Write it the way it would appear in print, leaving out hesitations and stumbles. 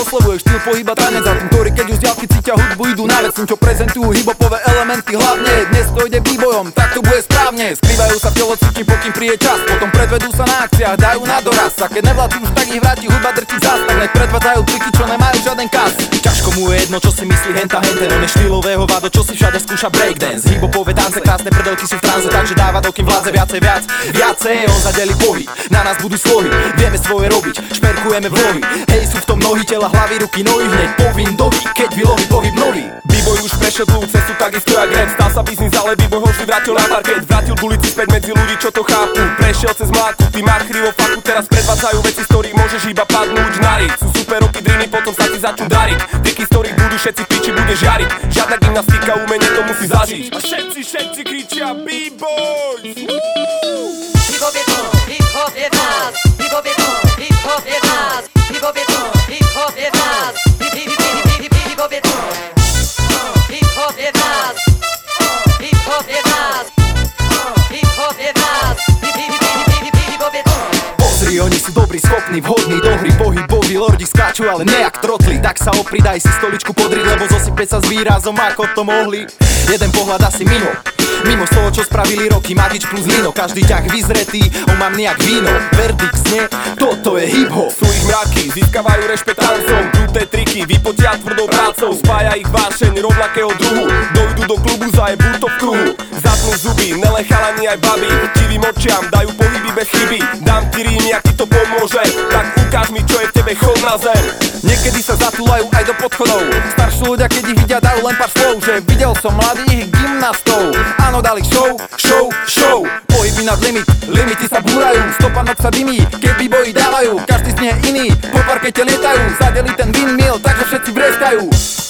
oslovuje štýl pohyba tanec. A tým, ktorí keď už z diaľky cítia hudbu, idú na vec. Tým, čo prezentujú hip-hopové elementy hlavne. Dnes to ide výbojom, tak to bude správne. Skrývajú sa v telocvični, pokým príde čas. Potom predvedú sa na akciách, dajú na doraz. A keď nevládzu už, tak ich vráti hudba drti zás. Tak nech predvádzajú triky, čo nemajú žiaden kas. Ťažko mu je jedno, čo si myslí henta henten. On je štýlového vado, čo si všade skúša breakdance. Hip-hopové tance, krásne prdelky sú v tranze, takže dáva dokým vládze viacej, on zadeli pohyb. Na nás budú slohy, vieme svoje robiť, šperkujeme vlohy. Hej, sú v tom nohy, tela, hlavy, ruky, nohy, hneď povin dohy, keď vylohy pohyb nový. B-boy už prešiel dlhú cestu, takisto jak rap. Stal sa biznis, ale B-boy ho vždy vrátil na parket. Vrátil ulici späť medzi ľudí, čo to chápu. Prešiel cez mláku, ty marchri vo faku. Teraz predvádzajú veci, z ktorých môžeš iba padnúť na riť. Sú super roky driny, potom sa ti začnú dariť. Triky, z ktorých budú všetci piči, bude žiariť. Žiadna gymnastika, umenie to musí zažiť. A všetci kričia B-boys. Hip-hop je to, hip-hop je vás. Hip-hop je to, hip-hop je vás. Hip-hop je to, hip-hop je vás. Hip-hop je to, hip-hop je vás. Hip-hop je vás. Hip-hop je vás. Hip-hop je to. Pozri, oni sú dobrí, schopní, vhodní do hry. Pohyboví lordi skáču, ale nejak trotli. Tak sa opridaj si stoličku podriť, lebo zosypeť sa s výrazom, ako to mohli. Jeden pohľad asi mimo z toho, čo spravili roky. Magič plus Lino, každý ťah vyzretý, omamný jak víno. Verdikt znie, toto je hip-hop. Sú ich mraky, získavajú rešpekt tancom. Kruté triky, vypotia tvrdou prácou. Spája ich vášeň rovnakého druhu. Dojdu do klubu, zajebú to v kruhu. Zatnú zuby, nelen chalani aj baby. Divým očiam, dajú pohyby bez chyby. Dám ti rímy, ak ti to pomôže. Tak ukáž mi, čo je v tebe, chod na zem. Niekedy sa zatúlajú aj do podchodov. Starší ľudia, keď ich vidia, dajú len pár slov. Že videl som mladých gymnastov. Áno, dali show. Pohyby nad limity sa búrajú. Stopanok sa dymí, keď b-boyi dávajú. Každý z nich je iný, po parkete lietajú. Zadeli ten windmill, takže všetci vreskajú.